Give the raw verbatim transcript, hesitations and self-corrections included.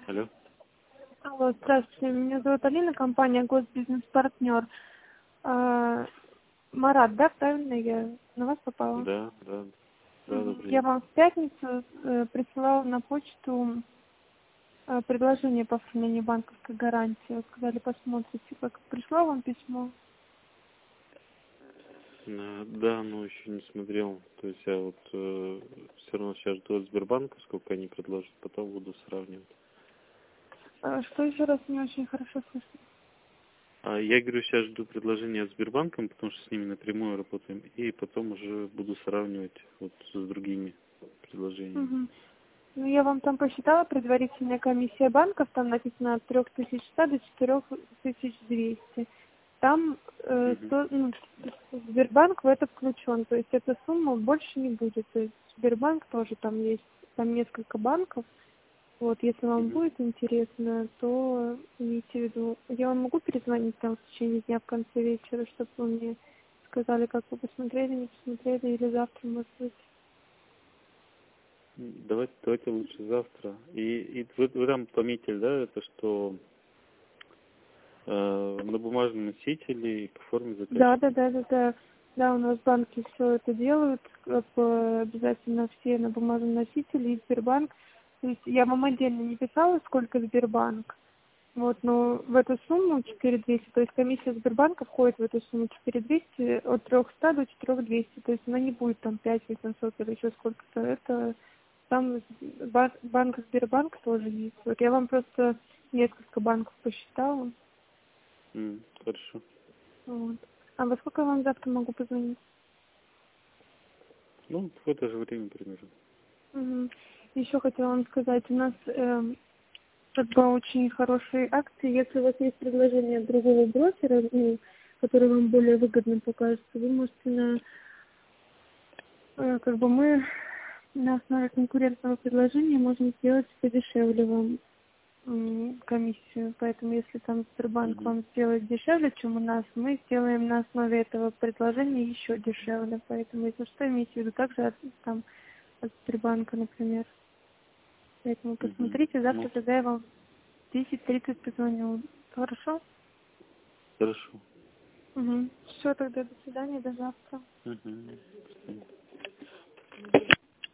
Алло. Алло, здравствуйте. Меня зовут Алина, компания Госбизнес-партнер. А, Марат, да, правильно я на вас попала? Да, да, да, Мгм. добрый Я день. вам в пятницу э, присылала на почту э, предложение по оформлению банковской гарантии. Вы сказали, посмотрите, как пришло вам письмо. Э, Да, но еще не смотрел. То есть я вот э, все равно сейчас жду от Сбербанка, сколько они предложат, потом буду сравнивать. А, Что еще раз не очень хорошо слышно? А я говорю, сейчас жду предложения от Сбербанка, потому что с ними напрямую работаем, и потом уже буду сравнивать вот с другими предложениями. Мгм. Ну, я вам там посчитала, предварительная комиссия банков, там написано от трёх тысяч ста до четырёх тысяч двухсот. Там э, Мгм. сто- ну, Сбербанк в это включен, то есть эта сумма больше не будет. То есть Сбербанк тоже там есть, там несколько банков. Вот, если вам Мгм. будет интересно, то имейте в виду. Я вам могу перезвонить там в течение дня в конце вечера, чтобы вы мне сказали, как вы посмотрели, не посмотрели, или завтра, может быть. Давайте, давайте лучше завтра. И, и вы, вы там пометили, да, это что э, на бумажном носителе и по форме Да, да, заказчика. да, да, да. Да, у нас банки все это делают, как бы обязательно все на бумажном носителе и Сбербанк. То есть я вам отдельно не писала, сколько Сбербанк. Вот, но в эту сумму четыре тысячи двести, то есть комиссия Сбербанка входит в эту сумму четыре тысячи двести от трёхсот до четырёх тысяч двухсот. То есть она не будет там пять тысяч восемьсот или еще сколько-то. Это там ба- банк Сбербанк тоже есть. Вот я вам просто несколько банков посчитала. М, хорошо. Вот. А во сколько я вам завтра могу позвонить? Ну, в это же время примерно. Мгм. Еще хотела вам сказать, у нас эм, как бы очень хорошие акции. Если у вас есть предложение от другого брокера, ну, который вам более выгодно покажется, вы можете на, э, как бы мы на основе конкурентного предложения можем сделать подешевле вам м, комиссию. Поэтому если там Сбербанк Мгм. вам сделает дешевле, чем у нас, мы сделаем на основе этого предложения еще дешевле. Поэтому, если что, имейте в виду также от, там, от Сбербанка, например. Поэтому Мгм. посмотрите, завтра Ну, тогда я вам в десять тридцать позвоню. Хорошо? хорошо. Угу. Все, тогда до свидания, до завтра. Мгм.